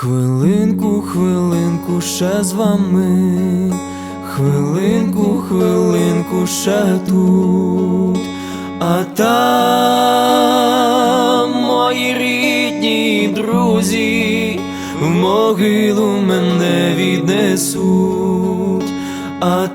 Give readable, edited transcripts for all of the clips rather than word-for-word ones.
Хвилинку, хвилинку ще з вами, хвилинку, хвилинку ще тут, а там мої рідні друзі в могилу мене віднесуть, а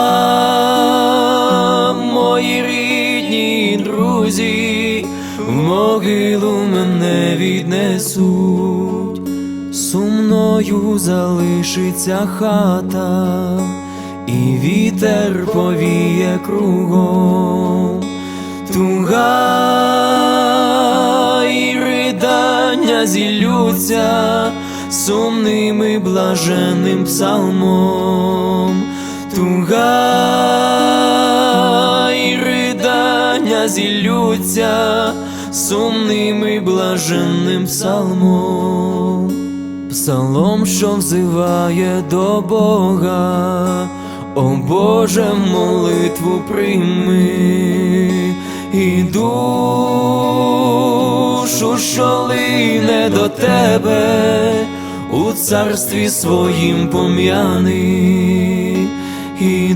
там мої рідні друзі в могилу мене віднесуть. Сумною залишиться хата, і вітер повіє кругом, туга і ридання зіллються сумним і блаженним псалмом, туга і ридання зіллються сумним і блаженним псалмом. Псалом, що взиває до Бога, о Боже, молитву прийми, і душу, що лине до Тебе, у царстві своїм пом'яни, і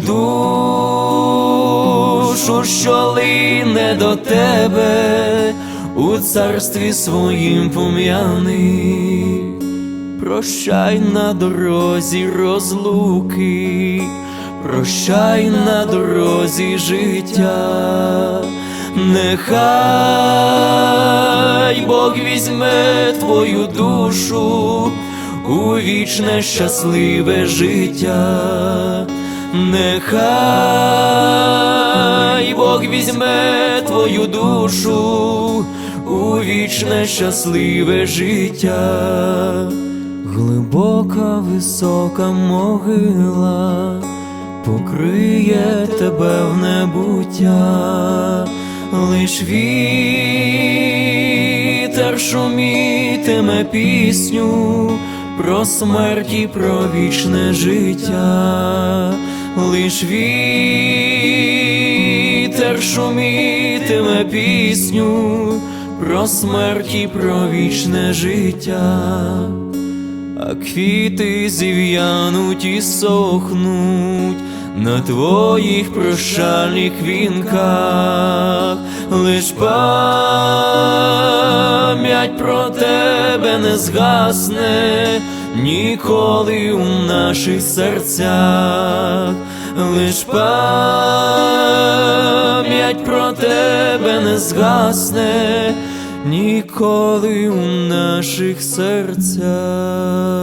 душу, що лине до Тебе, у царстві своїм пом'яни. Прощай на дорозі розлуки, прощай на дорозі життя, нехай Бог візьме твою душу у вічне щасливе життя, нехай Бог візьме твою душу у вічне щасливе життя. Глибока, висока могила покриє тебе в небуття, лиш вітер шумітиме пісню про смерть і про вічне життя, лиш вітер шумітиме пісню про смерть і про вічне життя. А квіти зів'януть і сохнуть на твоїх прощальних вінках, лиш пам'ять про тебе не згасне ніколи у наших серцях, лиш пам'ять про тебе не згасне ніколи у наших серцях.